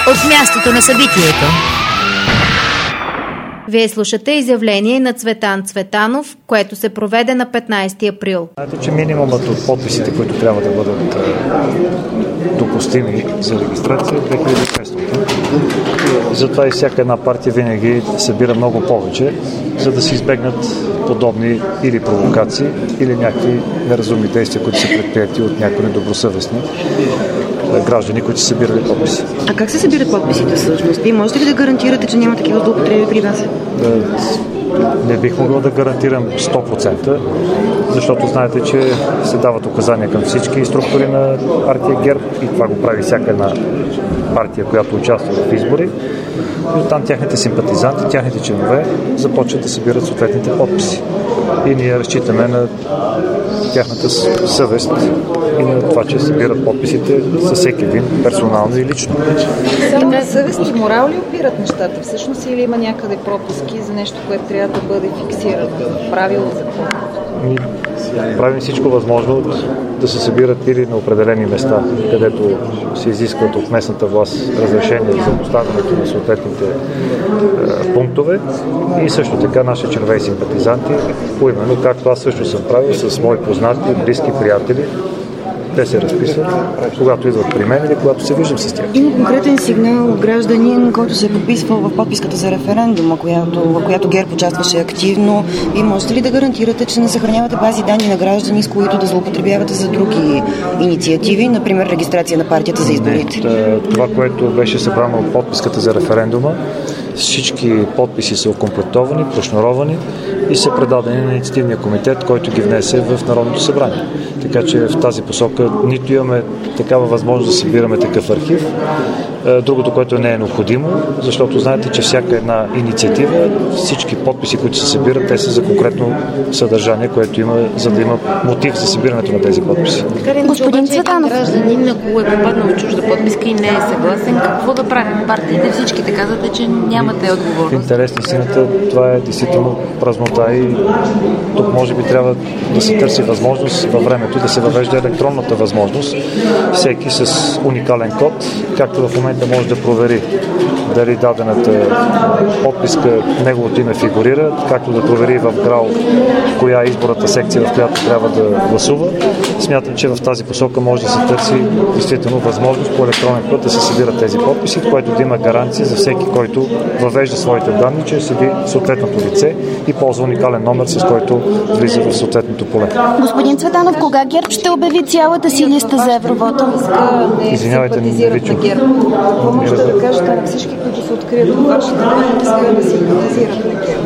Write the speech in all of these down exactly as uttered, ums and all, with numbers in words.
от мястото на събитието. Вие слушате изявление на Цветан Цветанов, което се проведе на петнайсети април. Знаете, че минимумът от подписите, които трябва да бъдат допустими за регистрация, е две хиляди и петстотин. Затова и всяка една партия винаги събира много повече, за да се избегнат подобни или провокации, или някакви неразумни действия, които са предприяти от някои недобросъвестни граждани, които са събирали подписи. А как се събират подписите всъщност? Вие можете ли да гарантирате, че няма такива злоупотреби при вас? Не бих могъл да гарантирам сто процента, защото знаете, че се дават указания към всички структури на партия ГЕРБ и това го прави всяка една партия, която участва в избори. И оттам тяхните симпатизанти, тяхните членове започват да събират съответните подписи. И ние разчитаме на тяхната съвест и на това, че събират подписите със всеки един персонално и лично. Само на съвест и морал ли опират нещата всъщност или има някъде пропуски за нещо, което трябва да бъде фиксирано? Правило, закон? Правим всичко възможно да се събират или на определени места, където се изискват от местната власт разрешение за поставянето на съответните е, пунктове и също така наши членове и симпатизанти, поименно, както аз също съм правил с мои познати, близки, приятели. Те се разписват, когато идват при мен или когато се виждам с тях. Има конкретен сигнал от гражданин, който се е подписвал в подписката за референдума, която, в която ГЕРБ участваше активно. И можете ли да гарантирате, че не съхранявате бази данни на граждани, с които да злоупотребявате за други инициативи, например регистрация на партията за изборите? Не, това, което беше събрано от подписката за референдума, всички подписи са окомплектовани, прошнуровани и са предадени на инициативния комитет, който ги внесе в Народното събрание. Така че в тази посока нито имаме такава възможност да събираме такъв архив. Другото, което не е необходимо, защото знаете, че всяка една инициатива, всички подписи, които се събират, те са за конкретно съдържание, което има, за да има мотив за събирането на тези подписи. Господин Цветанов, гражданин, ако е попаднал чужда подписка и не е съгласен, какво да правим? Партиите всичките казвате, че нямате отговорност. В интерес на истината, това е действително празнота и тук може би трябва да се търси възможност във времето да се въвежда електронната възможност. Всеки с уникален код, както в момента може да провери дали дадената подписка, неговото име фигурира, както да провери в ГРАО коя е изборната секция, в която трябва да гласува. Смятам, че в тази посока може да се търси действително възможност по електронен път да се събират тези подписи, което да има гаранция за всеки, който въвежда своите данни, че седи съответното лице и ползва уникален номер, с който влиза в съответното поле. Господин Цветанов, кога ГЕРБ ще обяви цялата си листа за евровота? Извинявайте, не ви чух. Какво може да кажете на всички, които се открият от вашите подписка да симпатизират на ГЕРБ?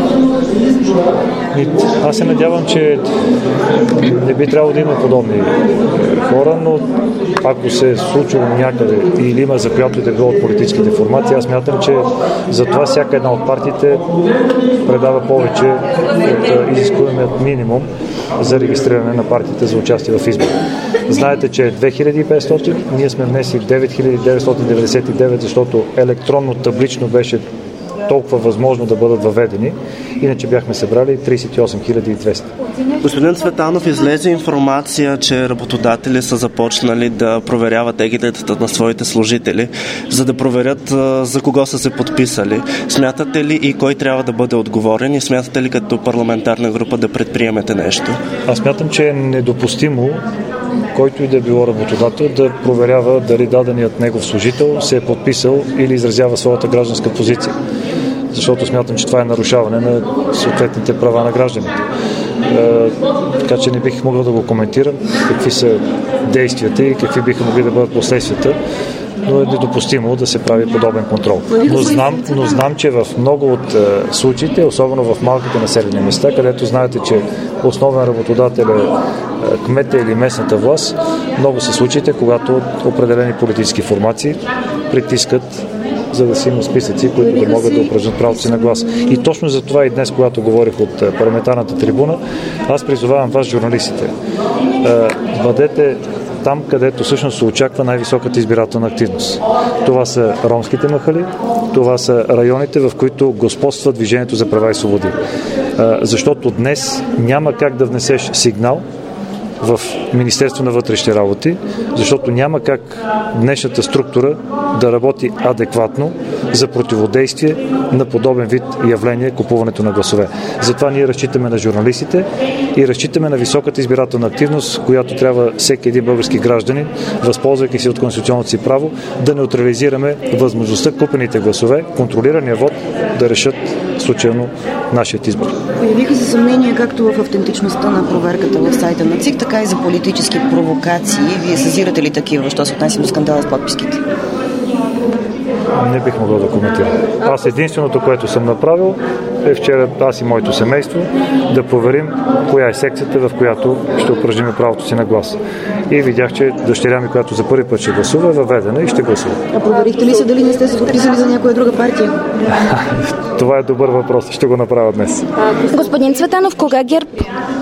Аз се надявам, че не би трябвало да има подобни хора, но ако се е случило някъде или има за която и да било от политическите формации, аз смятам, че за това всяка една от партиите предава повече от изискуемият минимум за регистриране на партиите за участие в избори. Знаете, че е две хиляди и петстотин, ние сме внесли девет хиляди деветстотин деветдесет и девет, защото електронно таблично беше толкова възможно да бъдат въведени. Иначе бяхме събрали трийсет и осем хиляди и двеста. Господин Цветанов, излезе информация, че работодатели са започнали да проверяват егидетата на своите служители, за да проверят за кого са се подписали. Смятате ли и кой трябва да бъде отговорен и смятате ли като парламентарна група да предприемете нещо? Аз смятам, че е недопустимо който и да е било работодател да проверява дали даденият негов служител се е подписал или изразява своята гражданска позиция. Защото смятам, че това е нарушаване на съответните права на гражданите. Е, така че не бих могъл да го коментирам какви са действията и какви биха могли да бъдат последствията, но е недопустимо да се прави подобен контрол. Но знам, но знам, че в много от е, случаите, особено в малките населени места, където знаете, че основен работодател е е кмета или местната власт, много са случаите, когато определени политически формации притискат, за да си има списъци, които да могат да упражнят правото си на глас. И точно за това и днес, когато говорих от парламентарната трибуна, аз призовавам вас, журналистите, бъдете там, където всъщност се очаква най-високата избирателна активност. Това са ромските махали, това са районите, в които господства Движението за права и свободи. Защото днес няма как да внесеш сигнал в Министерство на вътрешните работи, защото няма как днешната структура да работи адекватно за противодействие на подобен вид явление, купуването на гласове. Затова ние разчитаме на журналистите и разчитаме на високата избирателна активност, която трябва всеки един български гражданин, възползвайки се от конституционното си право, да неутрализираме възможността купените гласове, контролирания вод, да решат случайно нашият избор. Появиха се съмнения както в автентичността на проверката в сайта на ЦИК, така и за политически провокации. Вие съзирате ли такива, що се отнася до скандала с подписките? Не бих могъл да коментирам. Аз единственото, което съм направил, е вчера аз и моето семейство да проверим коя е секцията, в която ще упражним правото си на глас. И видях, че дъщеря ми, която за първи път ще гласува, е въведена и ще гласува. А проверихте ли се дали не сте се подписали за някоя друга партия? Това е добър въпрос. Ще го направя днес. Господин Цветанов, кога ГЕРБ?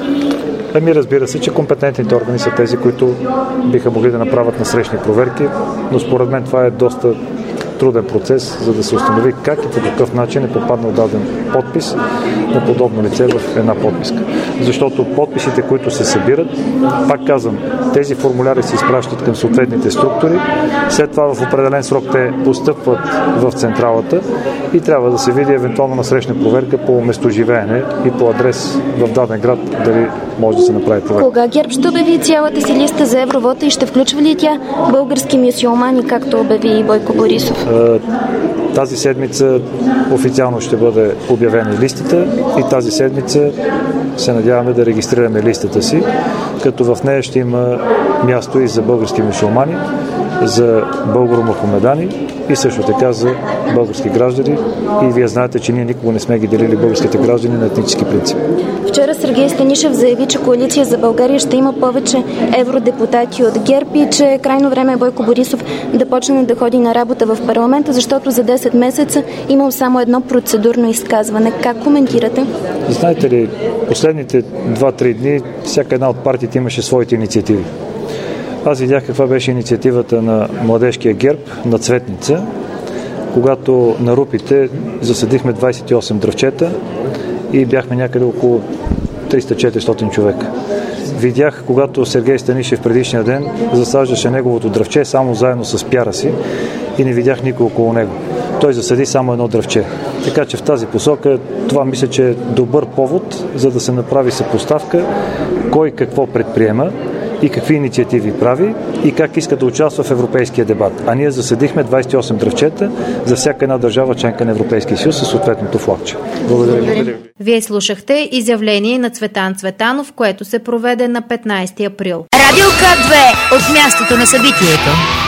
Ами разбира се, че компетентните органи са тези, които биха могли да направят насрещни проверки, но според мен това е доста труден процес, за да се установи как и по какъв начин е попаднал даден подпис на подобно лице в една подписка. Защото подписите, които се събират, пак казвам, тези формуляри се изпращат към съответните структури, след това в определен срок те постъпват в централата и трябва да се види евентуално насрещна проверка по местоживеене и по адрес в даден град, дали може да се направи проверка. Кога ГЕРБ ще обяви цялата си листа за евровота и ще включва ли тя български мюсюлмани, както обяви Бойко Борисов? Тази седмица официално ще бъде обявена листата и тази седмица се надяваме да регистрираме листата си, като в нея ще има място и за български мюсюлмани, за българо-мухамедани и също така за български граждани. И вие знаете, че ние никога не сме ги делили българските граждани на етнически принцип. Вчера Сергей Станишев заяви, че Коалиция за България ще има повече евродепутати от ГЕРБ и че е крайно време Бойко Борисов да почне да ходи на работа в парламента, защото за десет месеца имам само едно процедурно изказване. Как коментирате? Знаете ли, последните два-три дни всяка една от партиите имаше своите инициативи. Аз видях каква беше инициативата на младежкия ГЕРБ на Цветница, когато на Рупите засадихме двадесет и осем дръвчета и бяхме някъде около триста-четиристотин човека. Видях, когато Сергей Станишев предишния ден засаждаше неговото дръвче само заедно с пяра си и не видях никой около него. Той засади само едно дръвче. Така че в тази посока това мисля, че е добър повод, за да се направи съпоставка кой какво предприема и какви инициативи прави и как иска да участва в европейския дебат. А ние засадихме двадесет и осем дръвчета за всяка една държава членка на Европейския съюз със съответното флагче. Благодаря ви. Вие слушахте изявление на Цветан Цветанов, което се проведе на петнайсети април. Радио К две от мястото на събитието.